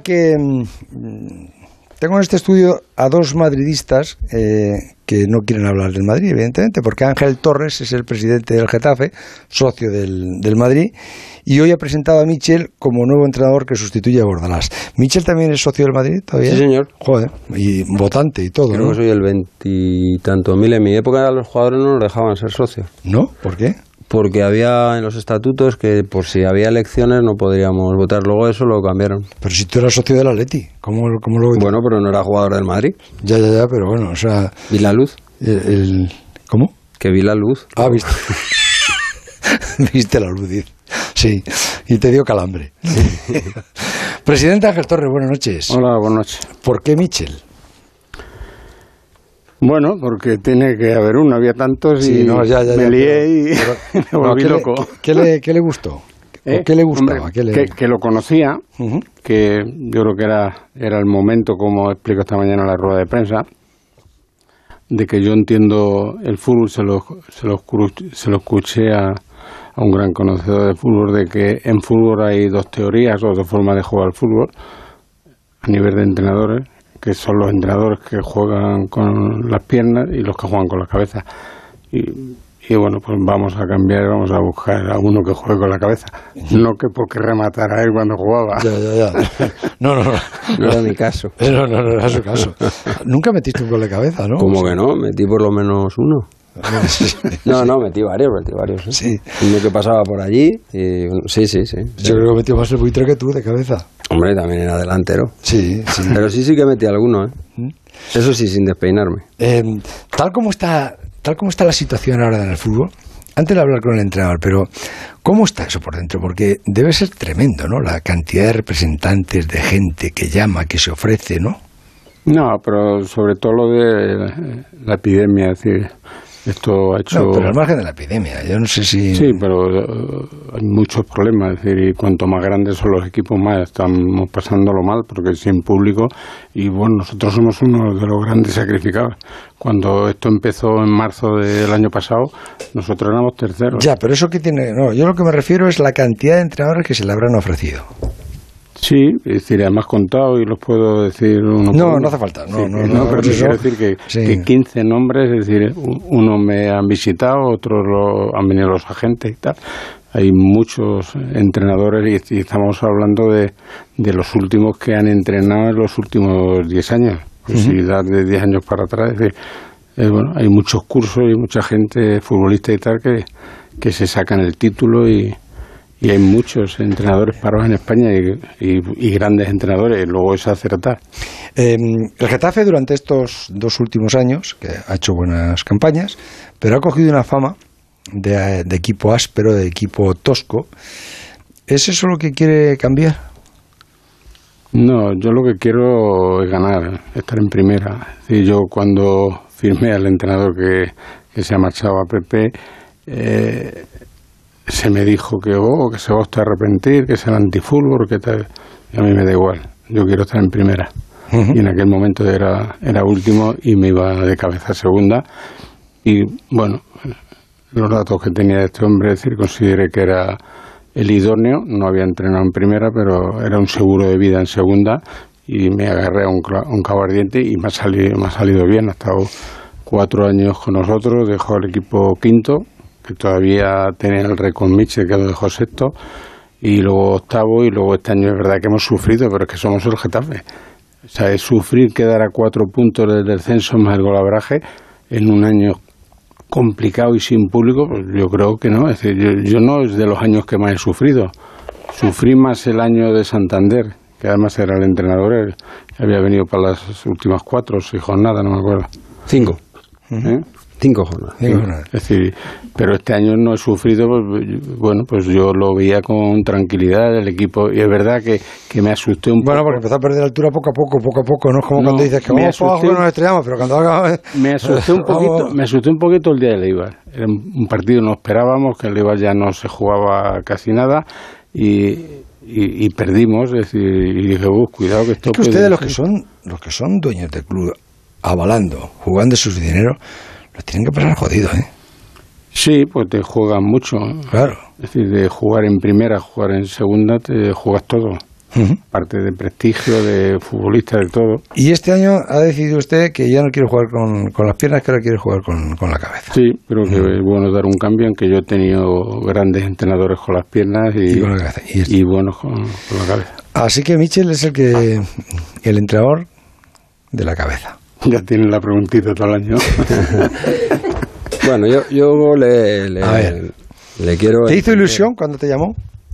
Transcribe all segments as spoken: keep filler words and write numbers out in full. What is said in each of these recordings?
que mmm, tengo en este estudio a dos madridistas eh, que no quieren hablar del Madrid, evidentemente, porque Ángel Torres es el presidente del Getafe, socio del, del Madrid, y hoy ha presentado a Michel como nuevo entrenador que sustituye a Bordalás. ¿Michel también es socio del Madrid todavía? Sí, señor. Joder, y votante y todo, Creo ¿no? que soy el veintitantos mil. En mi época los jugadores no nos dejaban ser socios. ¿No? ¿Por qué? Porque había en los estatutos que por si había elecciones no podríamos votar. Luego eso lo cambiaron. Pero si tú eras socio del Atleti, ¿cómo, cómo lo...? Bueno, pero no era jugador del Madrid. Ya, ya, ya, pero bueno, o sea... Vi la luz. El, el... ¿Cómo? Que vi la luz. Ah, viste. Viste la luz, dice. Sí, y te dio calambre. Presidente Ángel Torres, buenas noches. Hola, buenas noches. ¿Por qué Michel? Bueno, porque tiene que haber uno, había tantos y sí, no, ya, ya, me ya, lié pero, y pero, me volví no, ¿qué loco. Le, ¿qué, le, ¿Qué le gustó? ¿Eh? ¿O qué le gustaba? Hombre, ¿Qué le... Que, que lo conocía, uh-huh. que yo creo que era, era el momento, como explico esta mañana en la rueda de prensa, de que yo entiendo el fútbol, se lo, se lo, se lo escuché a, a un gran conocedor de fútbol, de que en fútbol hay dos teorías o dos formas de jugar al fútbol a nivel de entrenadores, que son los entrenadores que juegan con las piernas y los que juegan con la cabeza. Y, y bueno, pues vamos a cambiar, vamos a buscar a uno que juegue con la cabeza. No que porque rematara él cuando jugaba. Ya, ya, ya. No, no, no. No era mi caso. No, no, no era su caso. Nunca metiste un gol de cabeza, ¿no? ¿Cómo que no? Metí por lo menos uno. No, no, metí varios, metí varios. ¿eh? Sí. Uno que pasaba por allí. Y, sí, sí, sí. Yo creo que metió más el buitre que tú de cabeza. Hombre, también era delantero. Sí, sí. Pero sí, sí que metí alguno, ¿eh? Eso sí, sin despeinarme. Eh, tal como está, tal como está la situación ahora en el fútbol, antes de hablar con el entrenador, pero ¿cómo está eso por dentro? Porque debe ser tremendo, ¿no? La cantidad de representantes, de gente que llama, que se ofrece, ¿no? No, pero sobre todo lo de la epidemia, es decir, esto ha hecho... No, pero al margen de la epidemia, yo no sé si... Sí, pero uh, hay muchos problemas, es decir, y cuanto más grandes son los equipos, más estamos pasándolo mal, porque sin público, y bueno, nosotros somos uno de los grandes sacrificados. Cuando esto empezó en marzo del año pasado, nosotros éramos terceros. Ya, pero eso que tiene... No, yo lo que me refiero es la cantidad de entrenadores que se le habrán ofrecido. Sí, es decir, además contado y los puedo decir uno No, por no hace falta. No, sí, no, no, no, pero eso, quiero decir que, sí. que quince nombres, es decir, uno me han visitado, otros lo, han venido los agentes y tal. Hay muchos entrenadores y, y estamos hablando de, de los últimos que han entrenado en los últimos diez años. Pues uh-huh. Si das de diez años para atrás, es decir, es, bueno, hay muchos cursos y mucha gente futbolista y tal que, que se sacan el título y... Y hay muchos entrenadores parados en España y, y, y grandes entrenadores, y luego es acertar. Eh, el Getafe durante estos dos últimos años, que ha hecho buenas campañas, pero ha cogido una fama de, de equipo áspero, de equipo tosco. ¿Es eso lo que quiere cambiar? No, yo lo que quiero es ganar, estar en primera. Es decir, yo cuando firmé al entrenador que, que se ha marchado a Pepe... Eh, se me dijo que oh, que se va a usted a arrepentir, que es el antifútbol, que tal. Y a mí me da igual, yo quiero estar en primera. Uh-huh. Y en aquel momento era, era último y me iba de cabeza a segunda. Y bueno, los datos que tenía de este hombre, es decir, consideré que era el idóneo, no había entrenado en primera, pero era un seguro de vida en segunda y me agarré a un, un cabo ardiente y me ha salido, me ha salido bien. Ha estado cuatro años con nosotros, dejó el equipo quinto, que todavía tenía el récord Michel, que lo dejó sexto, y luego octavo, y luego este año es verdad que hemos sufrido, pero es que somos el Getafe. O sea, es sufrir quedar a cuatro puntos del descenso más el golaveraje en un año complicado y sin público, pues yo creo que no. Es decir, yo, yo no es de los años que más he sufrido. Sufrí más el año de Santander, que además era el entrenador, él, que había venido para las últimas cuatro o seis jornadas, no me acuerdo. Cinco. ¿Eh? Cinco jornadas. Cinco jornadas. Es decir, pero este año no he sufrido, pues, bueno, pues yo lo veía con tranquilidad el equipo, y es verdad que, que me asusté un poco. Bueno, porque empezó a perder altura poco a poco, poco a poco, no es como no, cuando dices que vamos para abajo nos estrellamos, pero cuando haga... Me asusté un poquito, me asusté un poquito el día del Eibar. Era un partido no esperábamos, que el Eibar ya no se jugaba casi nada, y... Y, y perdimos, es decir, y dije, uh, cuidado que esto... Es que ustedes, los que son los que son dueños del club, avalando, jugando sus dineros, los tienen que pasar jodidos, ¿eh? Sí, pues te juegan mucho. Claro. Es decir, de jugar en primera, jugar en segunda, te juegas todo. Uh-huh. Parte de prestigio, de futbolista, de todo. Y este año ha decidido usted que ya no quiere jugar con, con las piernas, que ahora quiere jugar con, con la cabeza. Sí, pero que uh-huh. es bueno dar un cambio, en que yo he tenido grandes entrenadores con las piernas y, y con la cabeza. Y, y buenos con, con la cabeza. Así que Michel es el que el entrenador de la cabeza. Ya tienen la preguntita todo el año. Bueno, yo, yo le, le, a ver. le quiero... ¿Te hizo ilusión cuando te llamó?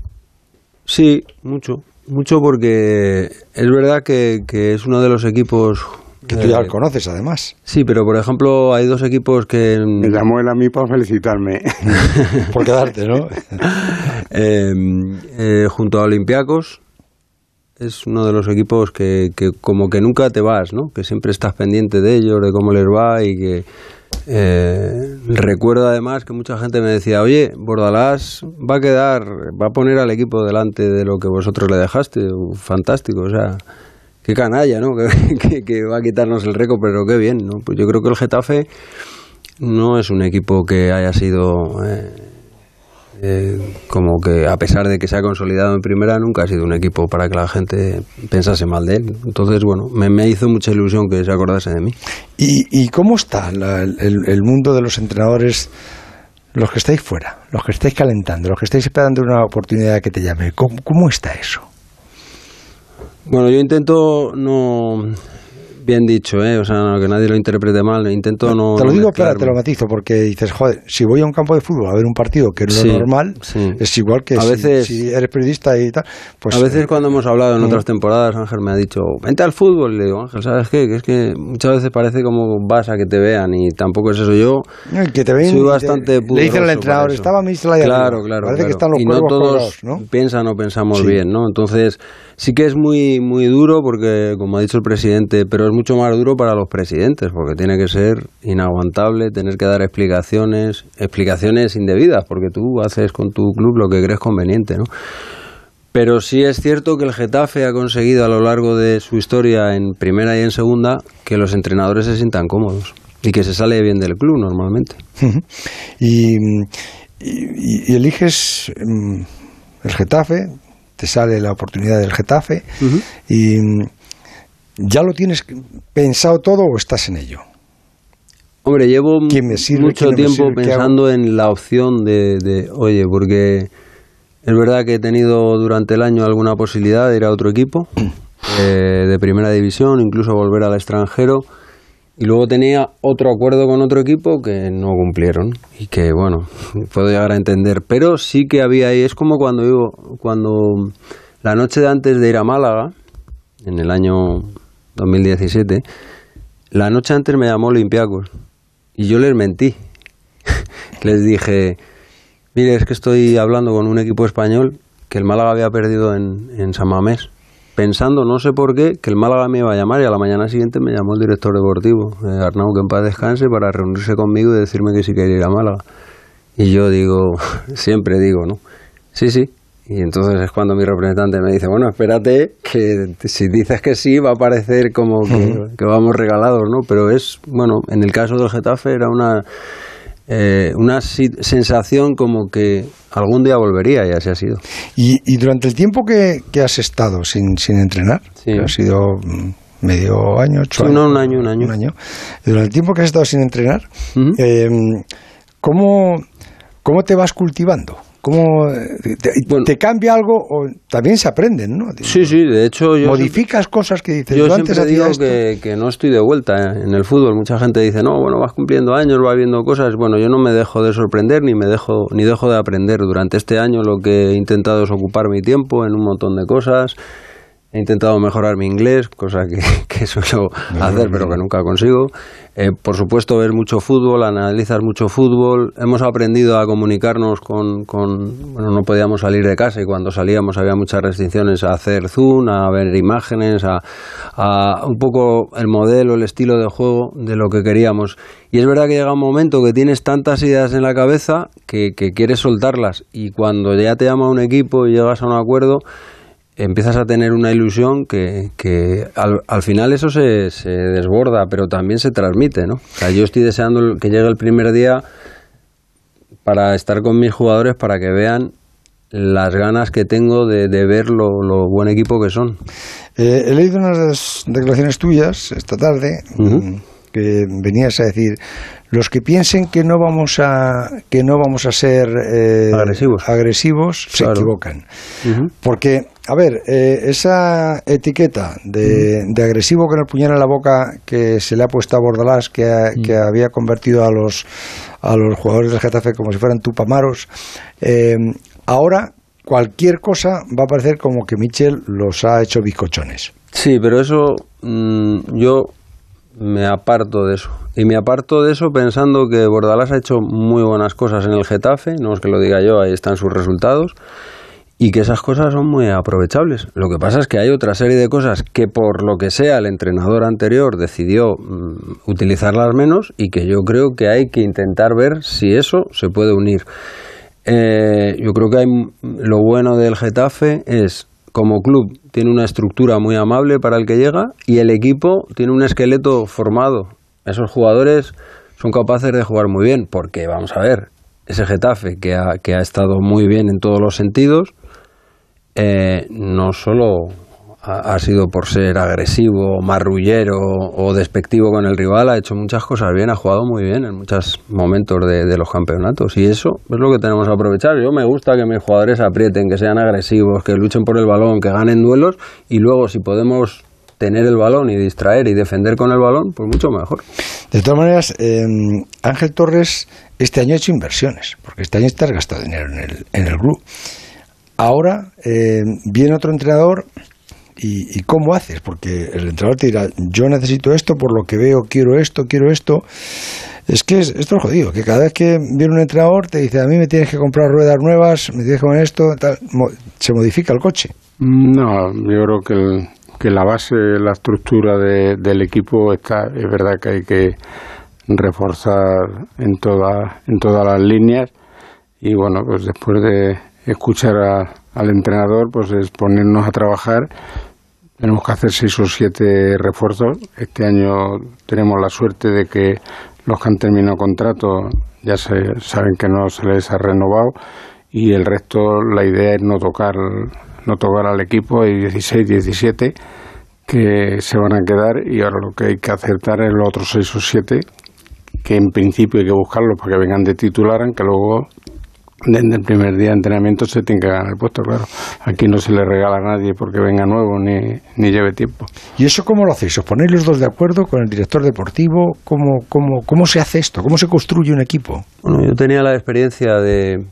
Sí, mucho. Mucho porque es verdad que, que es uno de los equipos... Que tú ya lo conoces, además. Sí, pero por ejemplo hay dos equipos que... Me llamó él a mí para felicitarme. Por quedarte, ¿no? eh, eh, junto a Olympiacos es uno de los equipos que, que como que nunca te vas, ¿no? Que siempre estás pendiente de ellos, de cómo les va y que... Eh, recuerdo además que mucha gente me decía, oye, Bordalás va a quedar, va a poner al equipo delante de lo que vosotros le dejaste. Fantástico, o sea, qué canalla, ¿no? Que, que, que va a quitarnos el récord, pero qué bien, ¿no? Pues yo creo que el Getafe no es un equipo que haya sido eh, eh, como que, a pesar de que se ha consolidado en primera, nunca ha sido un equipo para que la gente pensase mal de él. Entonces, bueno, me, me hizo mucha ilusión que se acordase de mí. ¿Y, y cómo está la, el, el mundo de los entrenadores, los que estáis fuera, los que estáis calentando, los que estáis esperando una oportunidad que te llame? ¿Cómo, cómo está eso? Bueno, yo intento no... Bien dicho, ¿eh? O sea, no, que nadie lo interprete mal. Intento no... Te lo no digo, mezclarme. espera, te lo matizo, porque dices, joder, si voy a un campo de fútbol a ver un partido que no es Sí, lo normal, sí. es igual que A si, veces- si eres periodista y tal. Pues, a veces eh, cuando hemos hablado en mm. otras temporadas, Ángel me ha dicho, vente al fútbol. Y le digo, Ángel, ¿sabes qué? Que es que muchas veces parece como vas a que te vean y tampoco es eso. Yo no, que te ven, soy te- bastante le dicen pudoroso al entrenador, para eso. estaba Michel ahí Claro, arriba. claro, Parece claro. que están los y no cuervos todos colorados, ¿no? piensan o pensamos Sí. bien, ¿no? Entonces, sí que es muy, muy duro porque, como ha dicho el presidente, pero es mucho más duro para los presidentes porque tiene que ser inaguantable tener que dar explicaciones, explicaciones indebidas, porque tú haces con tu club lo que crees conveniente, ¿no? Pero sí es cierto que el Getafe ha conseguido a lo largo de su historia en primera y en segunda que los entrenadores se sientan cómodos y que se sale bien del club normalmente. y, y, y eliges mm, el Getafe, te sale la oportunidad del Getafe, Uh-huh. y mm, ¿ya lo tienes pensado todo o estás en ello? Hombre, llevo ¿Quién me sirve, mucho quién no me tiempo sirve, qué pensando en la opción de, de, oye, porque es verdad que he tenido durante el año alguna posibilidad de ir a otro equipo eh, de primera división, incluso volver al extranjero, y luego tenía otro acuerdo con otro equipo que no cumplieron y que, bueno, puedo llegar a entender, pero sí que había ahí, es como cuando yo, cuando la noche de antes de ir a Málaga, en el año dos mil diecisiete, la noche antes me llamó Olympiacos y yo les mentí. Les dije, mire, es que estoy hablando con un equipo español que el Málaga había perdido en, en San Mamés, pensando, no sé por qué, que el Málaga me iba a llamar, y a la mañana siguiente me llamó el director deportivo, eh, Arnau, que en paz descanse, para reunirse conmigo y decirme que sí quería ir a Málaga. Y yo digo, siempre digo, ¿no? Sí, sí. Y entonces es cuando mi representante me dice, bueno, espérate, que si dices que sí va a parecer como que, que vamos regalados, ¿no? Pero es, bueno, en el caso del Getafe era una, eh, una si- sensación como que algún día volvería, y así ha sido. Y, y durante el tiempo que, que has estado sin, sin entrenar, Sí. que ha sido mm, medio año, ocho Sí, años, no, un año, un año. un año, y durante el tiempo que has estado sin entrenar, Ujú. eh, ¿cómo, ¿cómo te vas cultivando? ¿Cómo te, te- Bueno. te cambia algo o también se aprenden, ¿no? Sí, sí, de hecho yo... Modificas cosas que dices, Yo yo antes siempre hacía digo esto. que, que no estoy de vuelta en el fútbol. Mucha gente dice, no, bueno, vas cumpliendo años, vas viendo cosas. Bueno, yo no me dejo de sorprender ni me dejo ni dejo de aprender. Durante este año lo que he intentado es ocupar mi tiempo en un montón de cosas. He intentado mejorar mi inglés, cosa que, que suelo hacer, pero que nunca consigo. Eh, por supuesto, ver mucho fútbol, analizar mucho fútbol. Hemos aprendido a comunicarnos con, con... Bueno, no podíamos salir de casa y cuando salíamos había muchas restricciones a hacer zoom, a ver imágenes, a, a un poco el modelo, el estilo de juego de lo que queríamos. Y es verdad que llega un momento que tienes tantas ideas en la cabeza que, que quieres soltarlas. Y cuando ya te llama un equipo y llegas a un acuerdo, empiezas a tener una ilusión que, que al, al final eso se, se desborda, pero también se transmite, ¿no? O sea, yo estoy deseando que llegue el primer día para estar con mis jugadores, para que vean las ganas que tengo de, de ver lo, lo buen equipo que son. Eh, he leído unas declaraciones tuyas esta tarde, uh-huh. que venías a decir: los que piensen que no vamos a que no vamos a ser eh, agresivos, agresivos se claro. equivocan. Uh-huh. Porque, a ver, eh, esa etiqueta de, uh-huh. de agresivo con el puñal en la boca que se le ha puesto a Bordalás, que, ha, uh-huh. que había convertido a los a los jugadores del Getafe como si fueran tupamaros, eh, ahora cualquier cosa va a parecer como que Michel los ha hecho bizcochones. Sí, pero eso mmm, yo me aparto de eso. Y me aparto de eso pensando que Bordalás ha hecho muy buenas cosas en el Getafe, no es que lo diga yo, ahí están sus resultados, y que esas cosas son muy aprovechables. Lo que pasa es que hay otra serie de cosas que por lo que sea el entrenador anterior decidió mmm, utilizarlas menos, y que yo creo que hay que intentar ver si eso se puede unir. Eh, yo creo que hay, lo bueno del Getafe es, como club, tiene una estructura muy amable para el que llega, y el equipo tiene un esqueleto formado. Esos jugadores son capaces de jugar muy bien, porque, vamos a ver, ese Getafe que ha, que ha estado muy bien en todos los sentidos, eh, no solo ha, ha sido por ser agresivo, marrullero o despectivo con el rival, ha hecho muchas cosas bien, ha jugado muy bien en muchos momentos de, de los campeonatos, y eso es lo que tenemos que aprovechar. Yo me gusta que mis jugadores aprieten, que sean agresivos, que luchen por el balón, que ganen duelos, y luego si podemos tener el balón y distraer y defender con el balón, pues mucho mejor. De todas maneras, eh, Ángel Torres este año ha hecho inversiones, porque este año estás gastado dinero en el, en el club. Ahora eh, viene otro entrenador. ¿Y, ¿Y cómo haces? Porque el entrenador te dirá: yo necesito esto, por lo que veo quiero esto, quiero esto. Es que es, esto es jodido, que cada vez que viene un entrenador te dice: a mí me tienes que comprar ruedas nuevas, me tienes que poner esto, tal. Se modifica el coche. No, yo creo que, el, que la base, la estructura de, del equipo está, es verdad que hay que reforzar en, toda, en todas las líneas, y bueno, pues después de escuchar a al entrenador, pues es ponernos a trabajar. Tenemos que hacer seis o siete refuerzos. Este año tenemos la suerte de que los que han terminado contrato ya se saben que no se les ha renovado, y el resto, la idea es no tocar no tocar al equipo. Hay dieciséis, diecisiete que se van a quedar, y ahora lo que hay que acertar es los otros seis o siete, que en principio hay que buscarlos para que vengan de titular, aunque luego desde el primer día de entrenamiento se tiene que ganar el puesto, claro. Aquí no se le regala a nadie porque venga nuevo ni, ni lleve tiempo. ¿Y eso cómo lo hacéis? ¿Os ponéis los dos de acuerdo con el director deportivo? ¿Cómo, cómo, cómo se hace esto? ¿Cómo se construye un equipo? Bueno, yo tenía la experiencia de,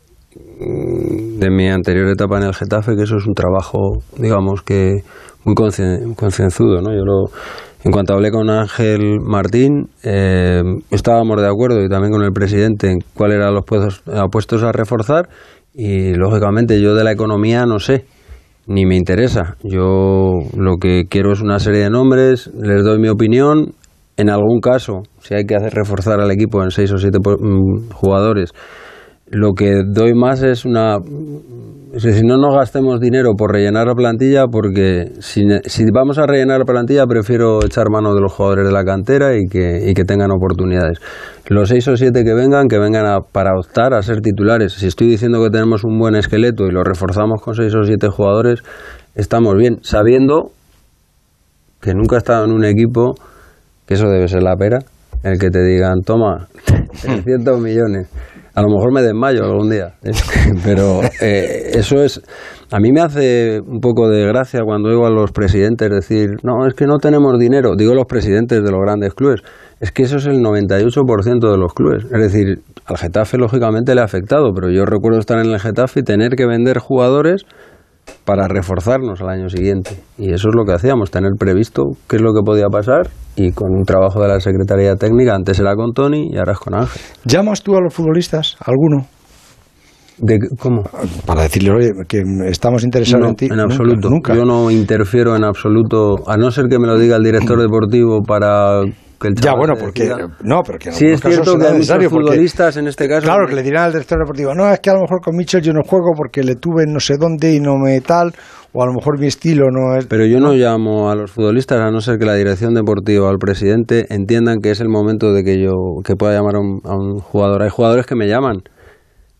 de mi anterior etapa en el Getafe, que eso es un trabajo, digamos, que muy concienzudo, ¿no? Yo lo... En cuanto hablé con Ángel Martín, eh, estábamos de acuerdo, y también con el presidente, en cuáles eran los puestos, puestos a reforzar, y lógicamente yo de la economía no sé, ni me interesa. Yo lo que quiero es una serie de nombres, les doy mi opinión. En algún caso, si hay que hacer reforzar al equipo en seis o siete jugadores, lo que doy más es una... Es decir, no nos gastemos dinero por rellenar la plantilla, porque si, si vamos a rellenar la plantilla, prefiero echar mano de los jugadores de la cantera y que, y que tengan oportunidades. Los seis o siete que vengan, que vengan a, para optar a ser titulares. Si estoy diciendo que tenemos un buen esqueleto y lo reforzamos con seis o siete jugadores, estamos bien, sabiendo que nunca he estado en un equipo, que eso debe ser la pera, el que te digan: toma, trescientos millones. A lo mejor me desmayo algún día, ¿eh? Pero eh, eso es... A mí me hace un poco de gracia cuando oigo a los presidentes decir: no, es que no tenemos dinero. Digo los presidentes de los grandes clubes. Es que eso es el noventa y ocho por ciento de los clubes. Es decir, al Getafe lógicamente le ha afectado, pero yo recuerdo estar en el Getafe y tener que vender jugadores para reforzarnos al año siguiente. Y eso es lo que hacíamos, tener previsto qué es lo que podía pasar, y con un trabajo de la Secretaría Técnica, antes era con Tony y ahora es con Ángel. ¿Llamas tú a los futbolistas, alguno? ¿De cómo? Para decirle: oye, que estamos interesados no, en ti. En absoluto. Nunca, nunca. Yo no interfiero en absoluto, a no ser que me lo diga el director deportivo para... Que el ya, bueno, porque no, pero que en sí es cierto que hay muchos futbolistas en este caso. Claro, que le dirán al director deportivo: no, es que a lo mejor con Michel yo no juego porque le tuve no sé dónde y no me tal, o a lo mejor mi estilo no es... Pero yo no, no llamo a los futbolistas, a no ser que la dirección deportiva o el presidente entiendan que es el momento de que yo que pueda llamar a un, a un jugador. Hay jugadores que me llaman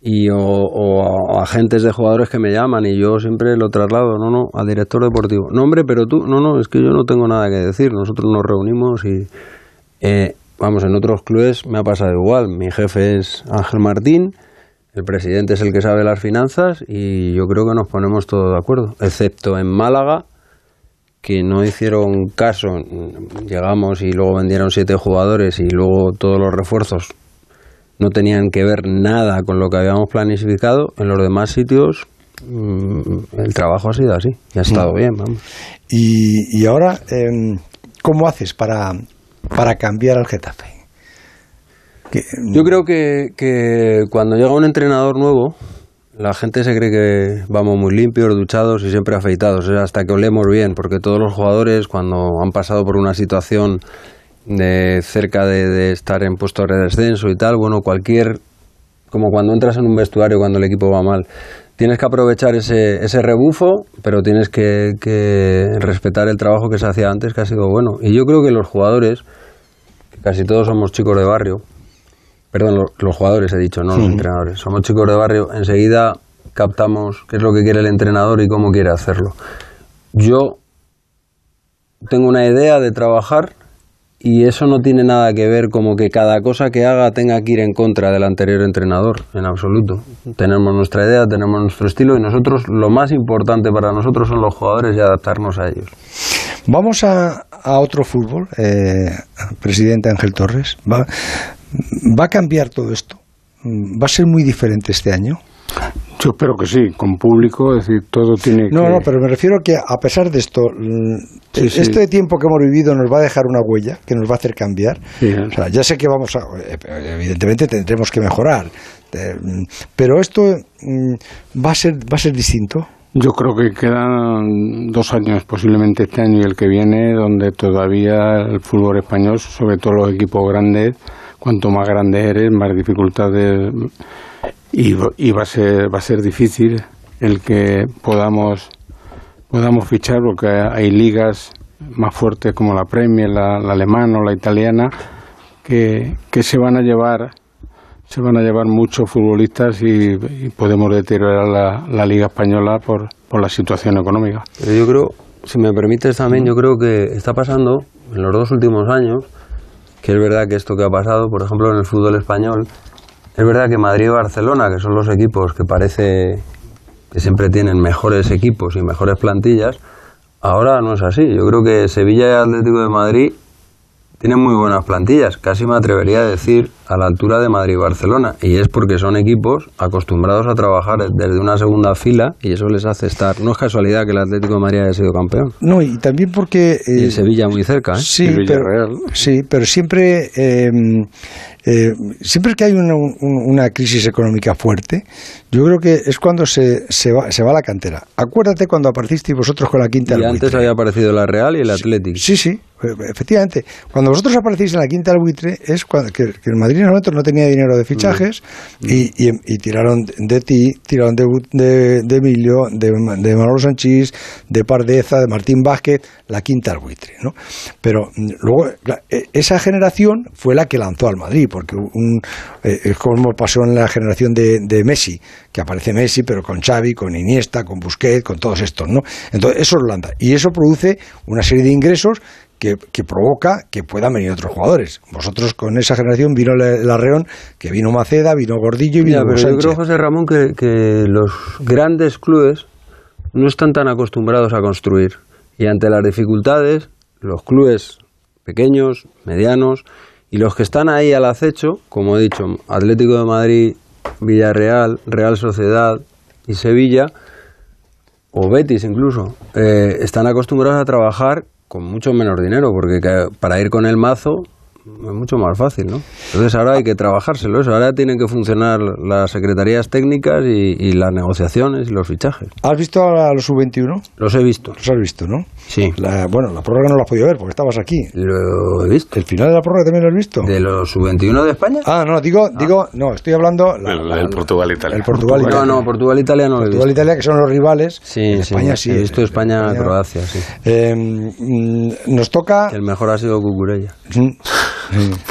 y o, o a agentes de jugadores que me llaman y yo siempre lo traslado, no, no, al director deportivo. No, hombre, pero tú, no, no, es que yo no tengo nada que decir, nosotros nos reunimos y, eh, vamos, en otros clubes me ha pasado igual, mi jefe es Ángel Martín, el presidente es el que sabe las finanzas y yo creo que nos ponemos todos de acuerdo, excepto en Málaga, que no hicieron caso, llegamos y luego vendieron siete jugadores y luego todos los refuerzos no tenían que ver nada con lo que habíamos planificado. En los demás sitios el trabajo ha sido así y ha estado bien, vamos. Y, y ahora, eh, ¿cómo haces para, para cambiar al Getafe? Que, Yo creo que, que cuando llega un entrenador nuevo, la gente se cree que vamos muy limpios, duchados y siempre afeitados, ¿eh? Hasta que olemos bien, porque todos los jugadores cuando han pasado por una situación de cerca de, de estar en puestos de descenso y tal, bueno, cualquier, como cuando entras en un vestuario cuando el equipo va mal, tienes que aprovechar ese, ese rebufo, pero tienes que, que respetar el trabajo que se hacía antes, que ha sido bueno. Y yo creo que los jugadores, que casi todos somos chicos de barrio, perdón, los, los jugadores he dicho, no los sí. entrenadores, somos chicos de barrio, enseguida captamos qué es lo que quiere el entrenador y cómo quiere hacerlo. Yo tengo una idea de trabajar y eso no tiene nada que ver como que cada cosa que haga tenga que ir en contra del anterior entrenador, en absoluto. Tenemos nuestra idea, tenemos nuestro estilo y nosotros, lo más importante para nosotros son los jugadores y adaptarnos a ellos. Vamos a, a otro fútbol, eh, presidente Ángel Torres. ¿Va, ¿Va a cambiar todo esto? ¿Va a ser muy diferente este año? Yo espero que sí, con público, es decir, todo tiene que... No, no, pero me refiero que a pesar de esto, sí, este sí. tiempo que hemos vivido nos va a dejar una huella que nos va a hacer cambiar. Sí, o sea, ya sé que vamos a... Evidentemente tendremos que mejorar, pero esto va a ser, va a ser distinto. Yo creo que quedan dos años, posiblemente este año y el que viene, donde todavía el fútbol español, sobre todo los equipos grandes, cuanto más grande eres, más dificultades... Y, y va a ser va a ser difícil el que podamos podamos fichar, porque hay ligas más fuertes como la Premier, la, la alemana o la italiana, que, que se van a llevar se van a llevar muchos futbolistas y, y podemos deteriorar la, la liga española por, por la situación económica. Pero yo creo, si me permites también, yo creo que está pasando en los dos últimos años, que es verdad que esto que ha pasado, por ejemplo, en el fútbol español, es verdad que Madrid y Barcelona, que son los equipos que parece que siempre tienen mejores equipos y mejores plantillas, ahora no es así. Yo creo que Sevilla y Atlético de Madrid tienen muy buenas plantillas, casi me atrevería a decir a la altura de Madrid y Barcelona, y es porque son equipos acostumbrados a trabajar desde una segunda fila y eso les hace estar. No es casualidad que el Atlético de Madrid haya sido campeón. No, y también porque... Eh, y el Sevilla muy cerca, ¿eh? Sí, pero, sí pero siempre... Eh, Eh, siempre que hay una, una crisis económica fuerte, yo creo que es cuando se, se, va, se va a la cantera. Acuérdate cuando aparecisteis vosotros con la Quinta del Buitre. Y antes había aparecido la Real y el Atlético. Sí, sí, efectivamente. Cuando vosotros aparecéis en la Quinta del Buitre es cuando, que, que el Madrid en ese momento no tenía dinero de fichajes mm. y, y, y tiraron de ti, tiraron de, de, de Emilio, de, de Manolo Sanchís, de Pardeza, de Martín Vázquez, la Quinta del Buitre, ¿no? Pero luego esa generación fue la que lanzó al Madrid, porque un, eh, es como pasó en la generación de, de Messi, que aparece Messi, pero con Xavi, con Iniesta, con Busquets, con todos estos, ¿no? Entonces eso lo lanza, y eso produce una serie de ingresos que, que provoca que puedan venir otros jugadores. Vosotros con esa generación vino el Arreón, que vino Maceda, vino Gordillo y vino Mira, pero Sánchez. Yo creo, José Ramón, que, que los grandes clubes no están tan acostumbrados a construir, y ante las dificultades, los clubes pequeños, medianos, y los que están ahí al acecho, como he dicho, Atlético de Madrid, Villarreal, Real Sociedad y Sevilla, o Betis incluso, eh, están acostumbrados a trabajar con mucho menos dinero, porque para ir con el mazo es mucho más fácil, ¿no? Entonces ahora hay que trabajárselo eso, ahora tienen que funcionar las secretarías técnicas y, y las negociaciones y los fichajes. ¿Has visto a los sub veintiuno? Los he visto. Los has visto, ¿no? Sí. La, bueno, la prórroga no la has podido ver porque estabas aquí. Lo he visto. ¿El final de la prórroga también lo has visto? ¿De los sub veintiuno de España? Ah, no, digo, ah. digo, no, estoy hablando... La, el, el Portugal-Italia. El Portugal-Italia. No, no, Portugal-Italia no lo he visto. Portugal-Italia, que son los rivales. Sí, en España sí. sí. He visto España-Croacia, sí. Eh, nos toca... El mejor ha sido Cucurella. Bueno,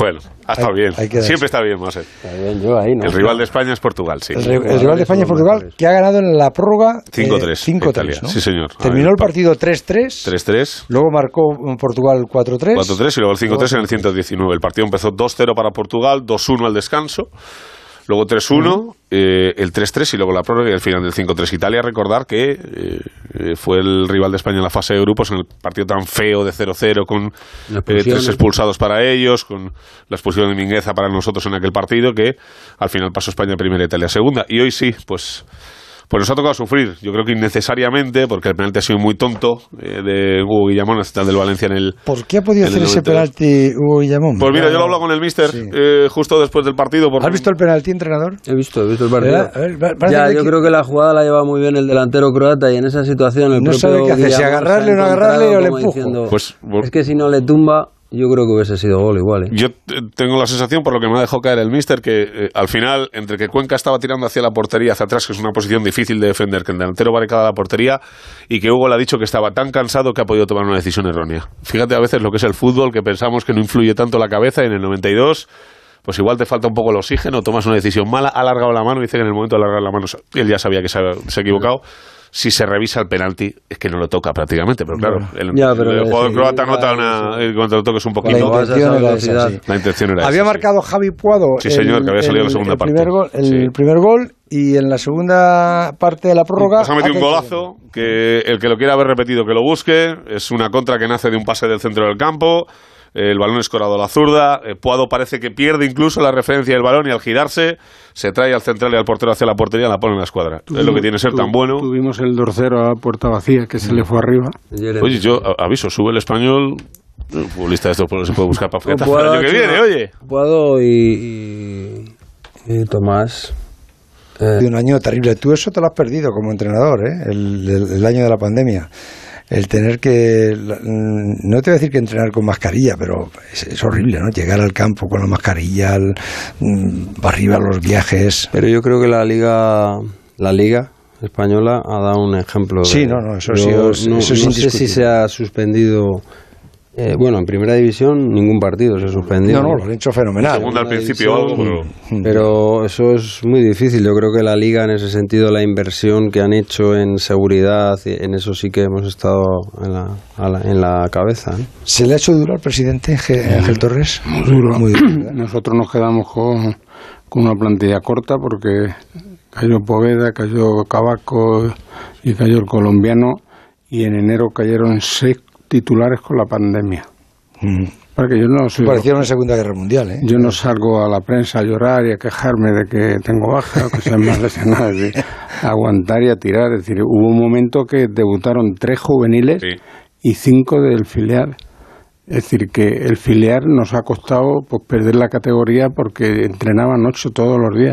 Ha estado bien. Siempre está bien, Mose. Está bien, yo ahí, ¿no? El rival de España es Portugal, sí. El, el rival de España es Portugal, que ha ganado en la prórroga cinco tres. Eh, cinco tres, ¿no? Sí, señor. Terminó el partido tres tres. tres tres. Luego marcó Portugal cuatro tres. cuatro tres y luego el cinco tres en el ciento diecinueve. El partido empezó dos cero para Portugal, dos uno al descanso. Luego tres uno, uh-huh. eh, el tres tres y luego la prórroga y el final del cinco tres. Italia, recordar que eh, fue el rival de España en la fase de grupos, en el partido tan feo de cero cero, con eh, tres expulsados para ellos, con la expulsión de Mingueza para nosotros en aquel partido, que al final pasó España primera y Italia segunda. Y hoy sí, pues... Pues nos ha tocado sufrir, yo creo que innecesariamente, porque el penalti ha sido muy tonto eh, de Hugo Guillamón, el central del Valencia en el... ¿Por qué ha podido hacer ese penalti Hugo Guillamón? Pues mira, yo lo he hablado con el míster sí. eh, justo después del partido. Porque... ¿Has visto el penalti, entrenador? He visto, he visto el partido. A ver, ya, yo que... creo que la jugada la lleva muy bien el delantero croata y en esa situación el no propio sabe qué hacer, si agarrarle o no agarrarle o le empujo. Diciendo, pues, pues... Es que si no le tumba... Yo creo que hubiese sido gol igual, ¿eh? Yo tengo la sensación, por lo que me ha dejado caer el míster, que eh, al final, entre que Cuenca estaba tirando hacia la portería, hacia atrás, que es una posición difícil de defender, que el delantero barricada la portería, y que Hugo le ha dicho que estaba tan cansado que ha podido tomar una decisión errónea. Fíjate a veces lo que es el fútbol, que pensamos que no influye tanto la cabeza, y en el noventa y dos... pues igual te falta un poco el oxígeno, tomas una decisión mala, ha alargado la mano, y dice que en el momento de alargar la mano él ya sabía que se ha, se ha equivocado. Si se revisa el penalti, es que no lo toca prácticamente, pero claro, el, ya, pero el jugador sí, croata nota una, el cuando lo toques un poquito. La intención era esa, sí. La intención era Había esa, marcado sí. Javi Puado. Sí, señor, el, que había salido el, la segunda el parte. Primer gol, el sí. primer gol, y en la segunda parte de la prórroga... Pues ha metido un golazo, que el que lo quiera haber repetido, que lo busque. Es una contra que nace de un pase del centro del campo. El balón escorado a la zurda. Puado parece que pierde incluso la referencia del balón y al girarse se trae al central y al portero hacia la portería y la pone en la escuadra. Tú, es lo que tiene ser tú, tan bueno. Tuvimos el dos cero a puerta vacía que se le fue arriba. Oye, yo aviso, sube el Español. El futbolista de esto se puede buscar para Puado, el año que viene, oye. Puado y, y, y Tomás. Eh. Un año terrible. Tú eso te lo has perdido como entrenador, ¿eh? El, el, el año de la pandemia. El tener que, no te voy a decir que entrenar con mascarilla, pero es, es horrible, ¿no? Llegar al campo con la mascarilla, al, arriba los viajes. Pero yo creo que la liga, la liga española ha dado un ejemplo. Sí, de, no, no, eso yo, sí, no, eso no es sé si se ha suspendido. Eh, bueno, en primera división ningún partido se suspendió. No, no, lo han hecho fenomenal. Segunda al principio algo, pero... pero eso es muy difícil. Yo creo que la liga, en ese sentido, la inversión que han hecho en seguridad, en eso sí que hemos estado en la, la, en la cabeza, ¿eh? ¿Se le ha hecho duro al presidente Ángel Torres? Muy duro. Muy duro. Nosotros nos quedamos con, con una plantilla corta porque cayó Poveda, cayó Cavaco y cayó el colombiano, y en enero cayeron seis titulares con la pandemia. Mm. Porque yo no soy, parecieron en Segunda Guerra Mundial, ¿eh? Yo no salgo a la prensa a llorar y a quejarme de que tengo baja o que sean más lesionados, de aguantar y a tirar. Es decir, hubo un momento que debutaron tres juveniles sí. y cinco del filial. Es decir, que el filial nos ha costado pues perder la categoría porque entrenaban ocho todos los días.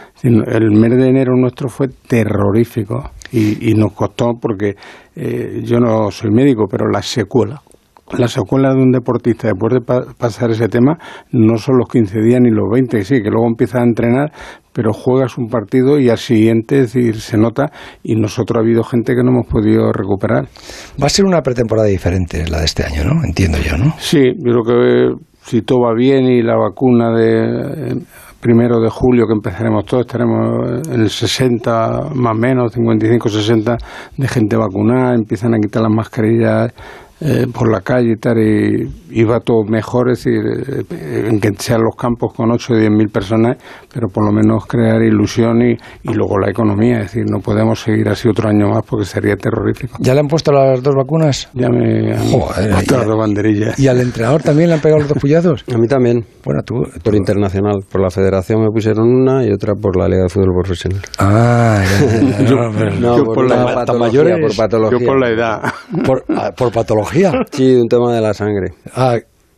El mes de enero nuestro fue terrorífico y, y nos costó porque eh, yo no soy médico, pero la secuela, la secuela de un deportista después de pa- pasar ese tema no son los quince días ni los veinte, sí, que luego empiezas a entrenar, pero juegas un partido y al siguiente, es decir, se nota, y nosotros ha habido gente que no hemos podido recuperar. Va a ser una pretemporada diferente la de este año, ¿no? Entiendo yo, ¿no? Sí, yo creo que si todo va bien y la vacuna de primero de julio, que empezaremos todos, estaremos en el sesenta, más o menos, cincuenta y cinco, sesenta de gente vacunada, empiezan a quitar las mascarillas eh, por la calle y tal, y, y va todo mejor, es decir, eh, en que sean los campos con ocho o diez mil personas, pero por lo menos crear ilusión y, y luego la economía, es decir, no podemos seguir así otro año más porque sería terrorífico. ¿Ya le han puesto las dos vacunas? Ya me han Joder, puesto las dos banderillas. ¿Y al entrenador también le han pegado los dos puñazos? A mí también. Bueno, tú, tú... Por internacional, por la federación me pusieron una y otra por la Liga de Fútbol Profesional. Ah, ya, ya, ya, yo, no, pero, no, yo por, por la la patología, por patología. Yo por la edad. ¿Por, ah, por patología? Sí, un tema de la sangre. Ah,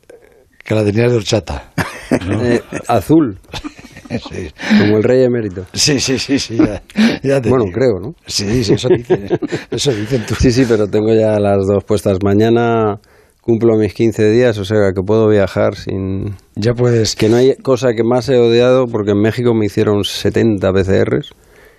que la tenías de horchata. ¿No? Eh, azul. Sí. Como el rey emérito. Sí, sí, sí, sí. Ya, ya te bueno, digo. creo, ¿no? Sí, sí, eso dicen, eso dicen tú. Sí, sí, pero tengo ya las dos puestas. Mañana cumplo mis quince días, o sea que puedo viajar sin... Ya puedes... Que no hay cosa que más he odiado, porque en México me hicieron setenta P C Rs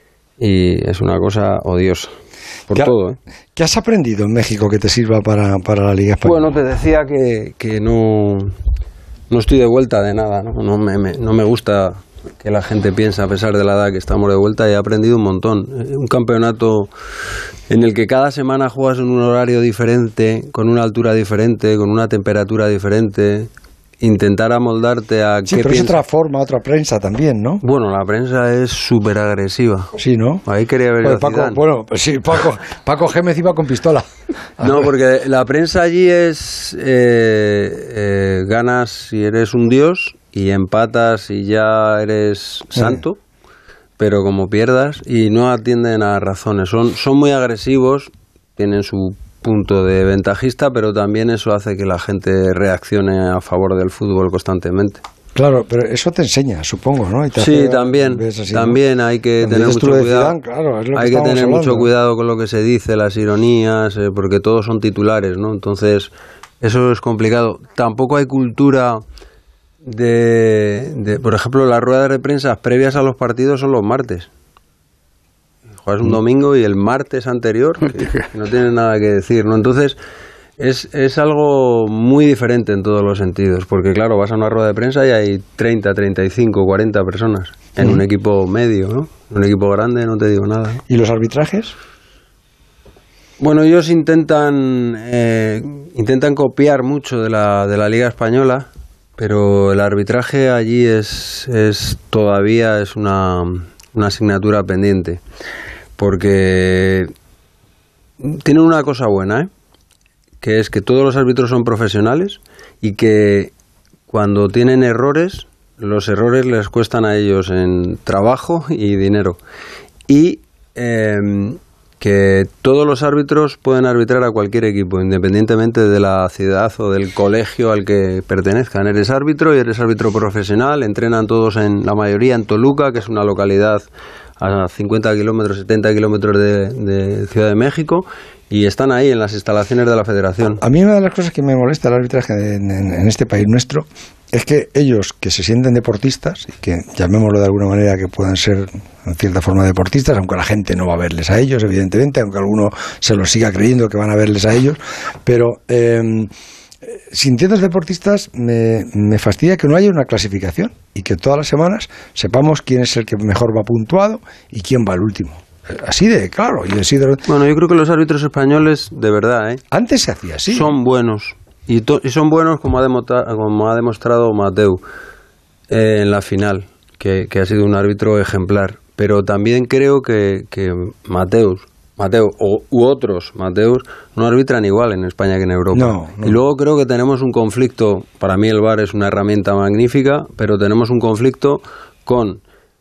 y es una cosa odiosa. Por ¿Qué, todo, ¿eh? ¿Qué has aprendido en México que te sirva para, para la Liga Española? Bueno, te decía que, que no... no estoy de vuelta de nada, ¿no? No me, me, no me gusta que la gente piense, a pesar de la edad, que estamos de vuelta, y he aprendido un montón. Un campeonato en el que cada semana juegas en un horario diferente, con una altura diferente, con una temperatura diferente, intentar amoldarte a sí, qué pero piensa. es otra forma, otra prensa también, ¿no? Bueno, la prensa es súper agresiva. Sí, ¿no? Ahí quería ver Pues yo Paco, Zidane. bueno, pues sí, Paco, Paco Gémez iba con pistola. No, porque la prensa allí es eh, eh, ganas si eres un dios y empatas y ya eres santo, sí. Pero como pierdas y no atienden a razones. Son, son muy agresivos, tienen su punto de ventajista, pero también eso hace que la gente reaccione a favor del fútbol constantemente. Claro, pero eso te enseña, supongo, ¿no? Y te sí, hace, también, así, también ¿no? Hay que Cuando tener mucho cuidado. Zidane, claro, es lo que hay que tener hablando. mucho cuidado con lo que se dice, las ironías, eh, porque todos son titulares, ¿no? Entonces, eso es complicado. Tampoco hay cultura de, de, por ejemplo, las ruedas de prensa previas a los partidos son los martes. Juegas un domingo y el martes anterior, que, que no tiene nada que decir, ¿no? Entonces, es, es algo muy diferente en todos los sentidos, porque claro, vas a una rueda de prensa y hay treinta, treinta y cinco, cuarenta personas en uh-huh. un equipo medio, ¿no? En un equipo grande no te digo nada, ¿no? ¿Y los arbitrajes? Bueno, ellos intentan eh, intentan copiar mucho de la, de la Liga Española, pero el arbitraje allí es, es todavía es una, una asignatura pendiente, porque tienen una cosa buena, ¿eh? Que es que todos los árbitros son profesionales y que cuando tienen errores, los errores les cuestan a ellos en trabajo y dinero. Y eh, que todos los árbitros pueden arbitrar a cualquier equipo, independientemente de la ciudad o del colegio al que pertenezcan. Eres árbitro y eres árbitro profesional, entrenan todos en la mayoría en Toluca, que es una localidad a cincuenta kilómetros, setenta kilómetros de, de Ciudad de México, y están ahí en las instalaciones de la federación. A mí una de las cosas que me molesta el arbitraje en, en, en este país nuestro es que ellos, que se sienten deportistas, y que llamémoslo de alguna manera que puedan ser en cierta forma deportistas, aunque la gente no va a verles a ellos, evidentemente, aunque alguno se lo siga creyendo que van a verles a ellos, pero eh, sintiendo deportistas me, me fastidia que no haya una clasificación y que todas las semanas sepamos quién es el que mejor va puntuado y quién va al último. Así de claro. Y así de... Bueno, yo creo que los árbitros españoles, de verdad, ¿eh? Antes se hacía así. Son buenos. Y, to- y son buenos como ha, demostrado, como ha demostrado Mateu eh, en la final, que, que ha sido un árbitro ejemplar. Pero también creo que, que Mateus, Mateu o, u otros Mateus no arbitran igual en España que en Europa. No, no. Y luego creo que tenemos un conflicto, para mí el V A R es una herramienta magnífica, pero tenemos un conflicto con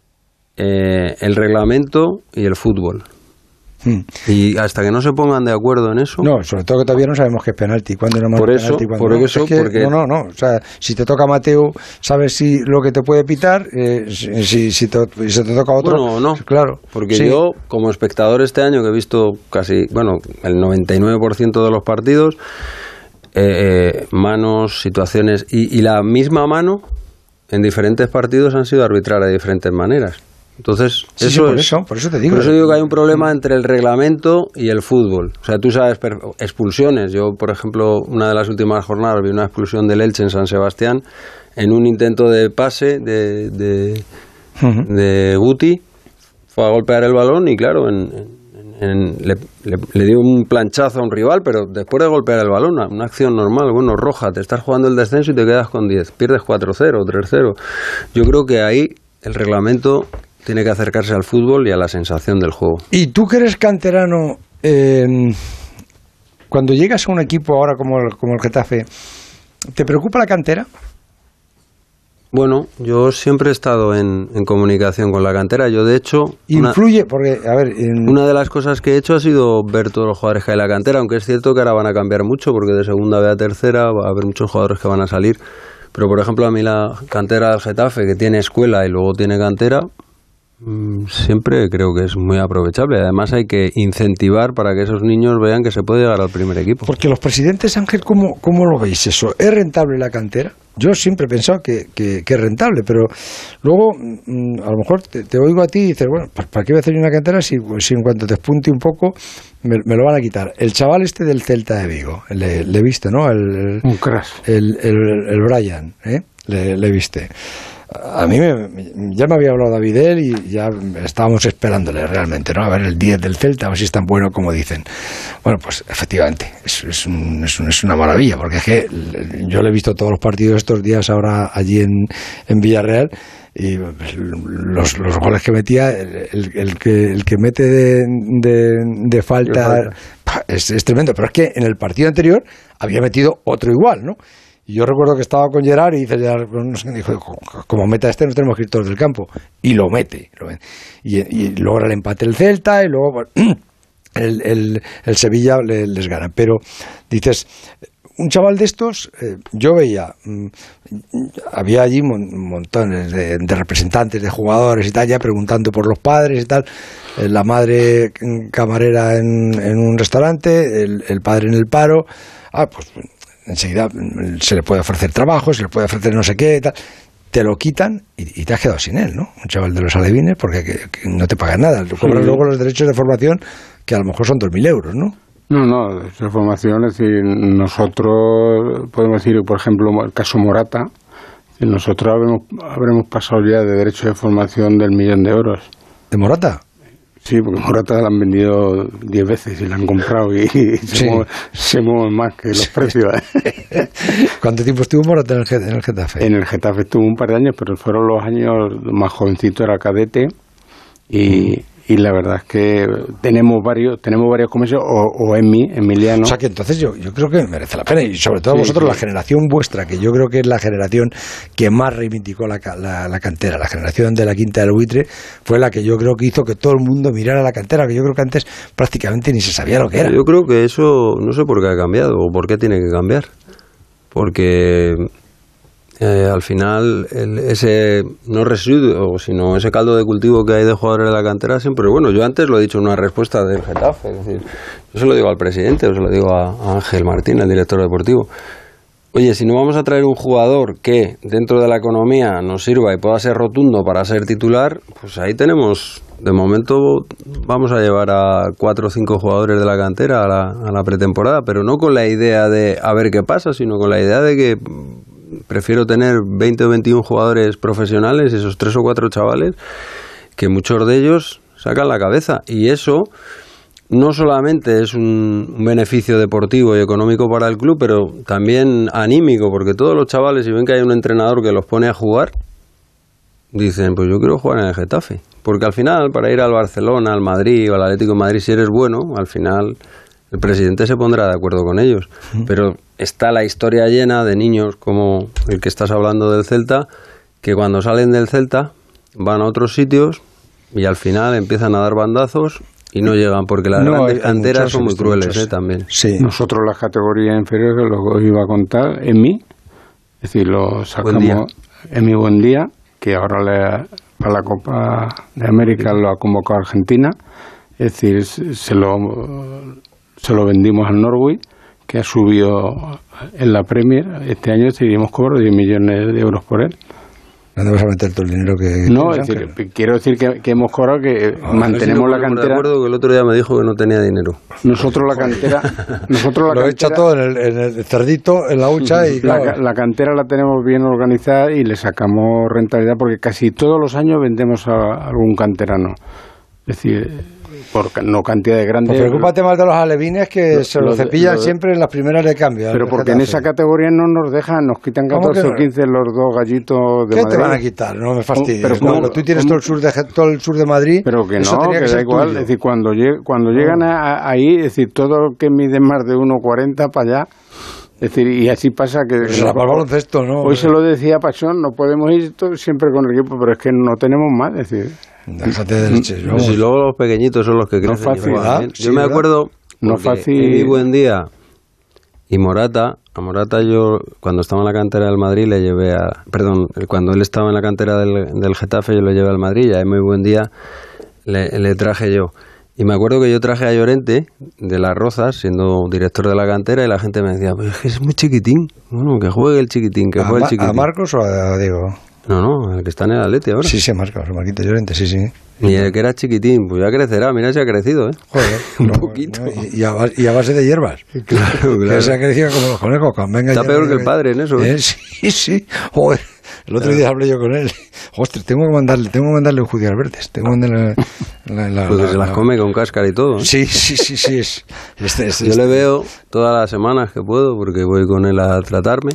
eh, el reglamento y el fútbol. Hmm. Y hasta que no se pongan de acuerdo en eso. No, sobre todo que todavía no sabemos qué es penalti, cuándo no por eso, penalti, por no. eso, es que, porque no, no, no, o sea, si te toca Mateu, sabes si lo que te puede pitar, eh, si, si, te, si se te toca otro, bueno, no, claro, porque sí. Yo como espectador este año que he visto casi, bueno, el noventa y nueve por ciento de los partidos, eh, eh, manos, situaciones y, y la misma mano en diferentes partidos han sido arbitrar de diferentes maneras. Entonces, sí, eso sí, por es, eso, por eso te digo. Por eso digo que hay un problema entre el reglamento y el fútbol. O sea, tú sabes, expulsiones. Yo, por ejemplo, una de las últimas jornadas vi una expulsión del Elche en San Sebastián en un intento de pase de, de, uh-huh. de Guti. Fue a golpear el balón y, claro, en, en, en, le, le, le dio un planchazo a un rival, pero después de golpear el balón, una, una acción normal, bueno, roja, te estás jugando el descenso y te quedas con diez. Pierdes cuatro cero, tres cero. Yo creo que ahí el reglamento tiene que acercarse al fútbol y a la sensación del juego. ¿Y tú que eres canterano, eh, cuando llegas a un equipo ahora como el, como el Getafe, ¿te preocupa la cantera? Bueno, yo siempre he estado en, en comunicación con la cantera. Yo, de hecho... Influye, una, porque, a ver... En... Una de las cosas que he hecho ha sido ver todos los jugadores que hay en la cantera, aunque es cierto que ahora van a cambiar mucho, porque de segunda B a tercera va a haber muchos jugadores que van a salir. Pero, por ejemplo, a mí la cantera del Getafe, que tiene escuela y luego tiene cantera... siempre creo que es muy aprovechable. Además hay que incentivar para que esos niños vean que se puede llegar al primer equipo. Porque los presidentes, Ángel, ¿cómo, cómo lo veis eso? ¿Es rentable la cantera? Yo siempre he pensado que, que, que es rentable, pero luego mmm, a lo mejor te, te oigo a ti y dices, bueno, ¿para qué voy a hacer una cantera si, si en cuanto te despunte un poco me, me lo van a quitar? El chaval este del Celta de Vigo, le, le viste, ¿no? El, un crash. El, el, el Brian, ¿eh? Le, le viste. A mí me, ya me había hablado David de él y ya estábamos esperándole realmente, ¿no? A ver el diez del Celta, a ver si es tan bueno como dicen. Bueno, pues efectivamente, es, es, un, es, un, es una maravilla, porque es que yo le he visto todos los partidos estos días ahora allí en, en Villarreal y los, los goles que metía, el, el, el, que, el que mete de, de, de falta es, es tremendo, pero es que en el partido anterior había metido otro igual, ¿no? Y yo recuerdo que estaba con Gerard y dice, Gerard, no sé, dijo, como meta este nos tenemos que ir todos del campo. Y lo mete. Lo mete. Y, y logra el empate el Celta y luego bueno, el, el, el Sevilla le, les gana. Pero dices, un chaval de estos, eh, yo veía, mmm, había allí mon, montones de, de representantes, de jugadores y tal, ya preguntando por los padres y tal. Eh, la madre camarera en, en un restaurante, el, el padre en el paro. Ah, pues... enseguida se le puede ofrecer trabajo, se le puede ofrecer no sé qué y tal, te lo quitan y, y te has quedado sin él, ¿no? Un chaval de los alevines porque que, que no te pagan nada, cobran sí. Luego los derechos de formación que a lo mejor son dos mil euros, ¿no? No, no, de formación, es decir, nosotros podemos decir, por ejemplo, el caso Morata, nosotros habremos, habremos pasado ya de derechos de formación del millón de euros. ¿De Morata? Sí, porque Morata la han vendido diez veces y la han comprado y, y sí. se, mueven, se mueven más que los precios. ¿eh? ¿Cuánto tiempo estuvo Morata en el, en el Getafe? En el Getafe estuvo un par de años, pero fueron los años más jovencito, era cadete y... Mm. Y la verdad es que tenemos varios tenemos varios comercios, o, o en mí, Emiliano. O sea que entonces yo, yo creo que merece la pena, y sobre todo sí, vosotros, sí. La generación vuestra, que yo creo que es la generación que más reivindicó la, la, la cantera, la generación de la Quinta del Buitre, fue la que yo creo que hizo que todo el mundo mirara la cantera, que yo creo que antes prácticamente ni se sabía lo que era. Yo creo que eso, no sé por qué ha cambiado, o por qué tiene que cambiar, porque... Eh, al final el, ese no residuo, sino ese caldo de cultivo que hay de jugadores de la cantera siempre es bueno. Yo antes lo he dicho en una respuesta del Getafe, es decir, yo se lo digo al presidente, o se lo digo a, a Ángel Martín, el director deportivo. Oye, si no vamos a traer un jugador que dentro de la economía nos sirva y pueda ser rotundo para ser titular, pues ahí tenemos, de momento vamos a llevar a cuatro o cinco jugadores de la cantera a la, a la pretemporada, pero no con la idea de a ver qué pasa, sino con la idea de que prefiero tener veinte o veintiún jugadores profesionales, esos tres o cuatro chavales, que muchos de ellos sacan la cabeza. Y eso no solamente es un beneficio deportivo y económico para el club, pero también anímico, porque todos los chavales, si ven que hay un entrenador que los pone a jugar, dicen, pues yo quiero jugar en el Getafe. Porque al final, para ir al Barcelona, al Madrid o al Atlético de Madrid, si eres bueno, al final... el presidente se pondrá de acuerdo con ellos, pero está la historia llena de niños como el que estás hablando del Celta, que cuando salen del Celta van a otros sitios y al final empiezan a dar bandazos y no llegan, porque las no, grandes canteras son muy crueles eh, también. Sí. Nosotros las categorías inferiores, lo que iba a contar, en mí, es decir, lo sacamos en mi buen día, que ahora le, para la Copa de América lo ha convocado Argentina, es decir, se lo... se lo vendimos al Norwich, que ha subido en la Premier. Este año decidimos cobrar diez millones de euros por él. ¿Dónde vas a meter todo el dinero que...? No, es decir, quiero decir que, que hemos cobrado, que ah, mantenemos no la cantera... De acuerdo, que el otro día me dijo que no tenía dinero. Nosotros la cantera... nosotros la Lo cantera, he hecho todo en el, en el cerdito, en la hucha y... La, claro. la cantera la tenemos bien organizada y le sacamos rentabilidad, porque casi todos los años vendemos a algún canterano. Es decir... por no cantidad de grandes... Pues preocúpate más de los alevines, que lo, se lo, lo cepillan lo, siempre en las primeras de cambio. Pero porque en esa categoría no nos dejan, nos quitan catorce o quince los dos gallitos de ¿Qué Madrid? te van a quitar? No me fastidies. Pero ¿cómo, no, tú tienes todo el, sur de, todo el sur de Madrid. Pero que eso no, que, que da igual. Tuyo. Es decir, cuando, lleg, cuando no. llegan a, ahí, es decir, todo que mide más de uno cuarenta para allá... Es decir, y así pasa que... Pues no, para el baloncesto, ¿no? Hoy se lo decía Pachón, no podemos ir todo, siempre con el equipo, pero es que no tenemos más, es decir... Déjate de leches, no, si luego los pequeñitos son los que crecen. No fácil, ¿Ah? Yo sí, me ¿verdad? acuerdo... No fácil... En mi buen día y Morata A Morata yo, cuando estaba en la cantera del Madrid, le llevé a... Perdón, cuando él estaba en la cantera del, del Getafe, yo lo llevé al Madrid, y a Muy Buen Día le, le traje yo. Y me acuerdo que yo traje a Llorente, de Las Rozas, siendo director de la cantera, y la gente me decía, pues es que es muy chiquitín. Bueno, que juegue el chiquitín, que juegue el chiquitín. ¿A Marcos o a Diego? No, no, el que está en el Atleti ahora. Sí, sí, Marcos, Marquito Llorente, sí, sí. Y el que era chiquitín, pues ya crecerá, mira si ha crecido, ¿eh? Joder, un no, poquito. No, y, y, a, y a base de hierbas. Claro, claro. Que se ha crecido como los conejos. Venga, está ya, peor venga, que el padre en eso, ¿eh? ¿eh? Sí, sí. Joder, el otro día hablé yo con él. Ostras, tengo que mandarle, tengo que mandarle un judías verdes. Tengo que mandarle la, la, Porque la, se las la, come con cáscara y todo, ¿eh? Sí, sí, sí, sí. Es, este, este, yo este. le veo todas las semanas que puedo, porque voy con él a tratarme,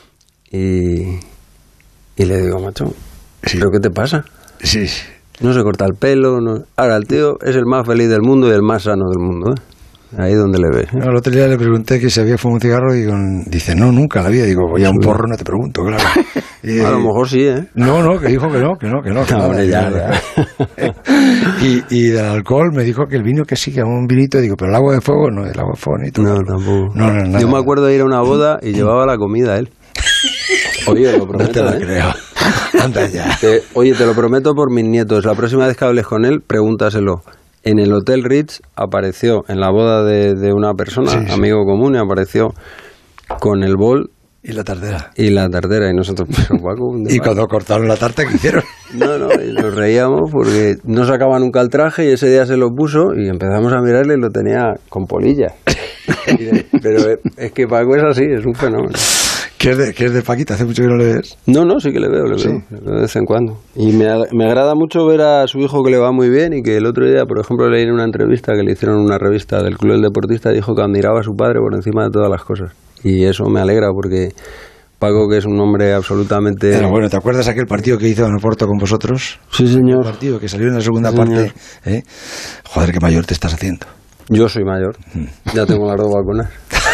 y, y le digo, macho, ¿pero qué te pasa? Sí, sí. No se corta el pelo. No... Ahora, el tío es el más feliz del mundo y el más sano del mundo, ¿eh? Ahí donde le ves, ¿eh? No, el otro día le pregunté que si había fumado un cigarro y digo, dice, no, nunca la había. Digo, voy a un porro, no te pregunto, claro. Y, a lo mejor sí, ¿eh? No, no, que dijo que no, que no, que no. Que no, no, hombre, ya, ya. y, y del alcohol me dijo que el vino que sí, que un vinito. Digo, pero el agua de fuego no, el agua de fuego ni todo. No, tampoco. No, no, nada. Yo me acuerdo de ir a una boda y llevaba la comida él. Oye, lo prometo, no te la ¿eh? creo. Anda ya. Te, oye, te lo prometo por mis nietos. La próxima vez que hables con él, pregúntaselo. En el Hotel Ritz apareció, en la boda de, de una persona, sí, sí. amigo común, y apareció con el bol y la tartera. Y la tartera, y nosotros, pero Paco, ¿y cuando cortaron la tarta, qué hicieron? No, no, y nos reíamos porque no sacaba nunca el traje, y ese día se lo puso y empezamos a mirarle y lo tenía con polillas. Pero es que Paco es así, es un fenómeno. ¿Qué es de, qué es de Paquita? ¿Hace mucho que no le ves? No, no, sí que le veo, le ¿Sí? veo, le veo de vez en cuando. Y me, me agrada mucho ver a su hijo que le va muy bien, y que el otro día, por ejemplo, leí en una entrevista que le hicieron en una revista del Club del Deportista, dijo que admiraba a su padre por encima de todas las cosas. Y eso me alegra porque Paco, que es un hombre absolutamente... Pero bueno, ¿te acuerdas aquel partido que hizo en Oporto con vosotros? Sí, señor. El partido que salió en la segunda sí, parte. ¿Eh? Joder, qué mayor te estás haciendo. Yo soy mayor. Ya tengo las dos vacunas.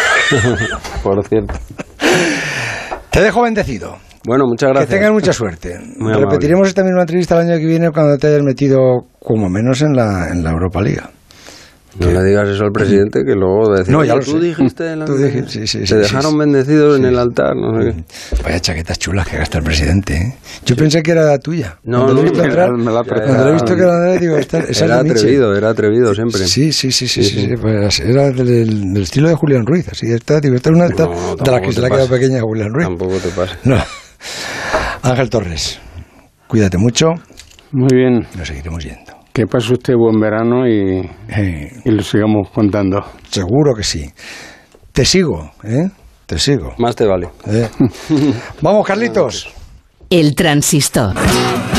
Por cierto. Te dejo bendecido. Bueno, muchas gracias. Que tengas mucha suerte. Muy Repetiremos amable. esta misma entrevista el año que viene cuando te hayas metido como menos en la, en la Europa Liga. No le digas eso al presidente, que luego decir, no, ya lo tú sé. dijiste en la... Tú dijiste, sí, sí, se sí, dejaron sí, bendecidos sí, en el altar, no sé qué. Vaya chaquetas chulas que gasta el presidente, ¿eh? Yo pensé que era tuya. No, cuando no, le he visto no, entrar, me la cuando le he visto que era de digo, esta, esa era es de atrevido, Michel. era atrevido siempre. Sí, sí, sí, sí, sí, sí, sí, pues era del, del estilo de Julián Ruiz, así esta, digo, esta es una esta, no, de las que se le ha quedado pequeña a Julián Ruiz. Tampoco te pasa. No. Ángel Torres, cuídate mucho. Muy bien. Nos seguiremos yendo. Que pase usted buen verano y, eh, y lo sigamos contando. Seguro que sí. Te sigo, ¿eh? Te sigo. Más te vale. ¿Eh? Vamos, Carlitos. El Transistor.